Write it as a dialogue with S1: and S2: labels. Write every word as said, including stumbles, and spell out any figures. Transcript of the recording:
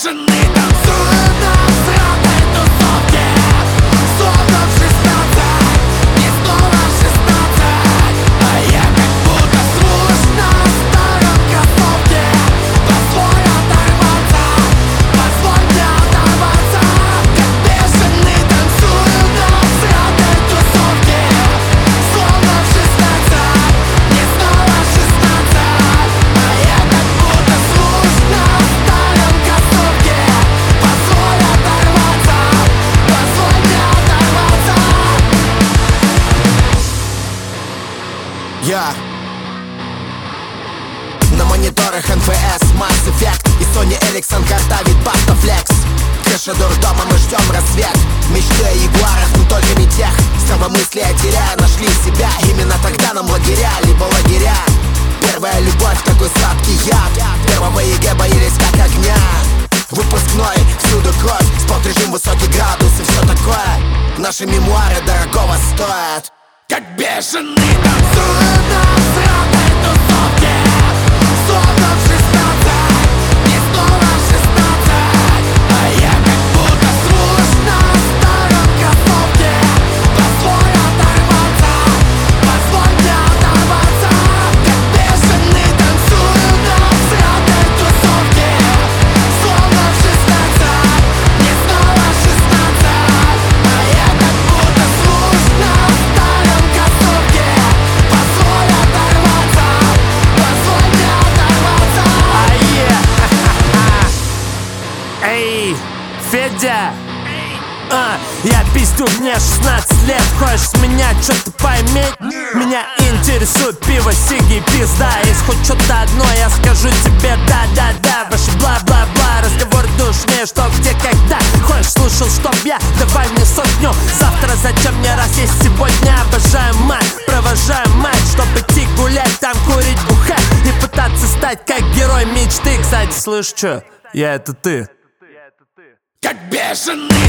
S1: бешеный танцую на сраной тусовке, словно в шестнадцать, мне снова шестнадцать, а я как будто свуш на старом кроссовке. Позволь оторваться, позволь мне оторваться, как бешеный танцую на сраной тусовке, словно в шестнадцать, мне снова шестнадцать, а я как будто свуш на старом кроссовке. Позволь оторваться, позволь мне оторваться.
S2: Я на мониторах эн эф эс, Mass Effect и Sony Ericsson карта вид Basta Flex. Крыша дурдома, мы ждем рассвет. Мечты о ягуарах, но только не тех. Здравомыслие теряя, нашли себя. Именно тогда нам лагеря, либо лагеря. Первая любовь, такой сладкий яд. Первого ЕГЭ боялись как огня. Выпускной, всюду кровь, спорт, режим, высокий градус и все такое. Наши мемуары дорогого стоят.
S1: Как бешеный танцую на сраной тусовке, словно в шестнадцать, мне снова шестнадцать, а я как будто свуш на старом кроссовке. Позволь оторваться, позволь мне оторваться, как бешеный танцую на сраной тусовке, словно в шестнадцать, мне снова шестнадцать, а я как будто свуш на старом кроссовке. Позволь оторваться, позволь мне оторваться.
S3: Ае! Эй, Федя! А, я пиздю, мне шестнадцать лет. Хочешь с меня что-то поиметь? Меня интересует пиво, сиги, пизда. Если хоть что-то одно, я скажу тебе да-да-да. Ваше бла-бла-бла, разговор душнее, что, где, когда. Хочешь, слушал, чтоб я, давай мне сотню. Завтра зачем мне раз есть сегодня? Обожаю мать, провожаю мать, чтоб идти гулять, там курить, бухать и пытаться стать как герой мечты. Кстати, слышь, чё? Я это ты.
S1: Как бешеный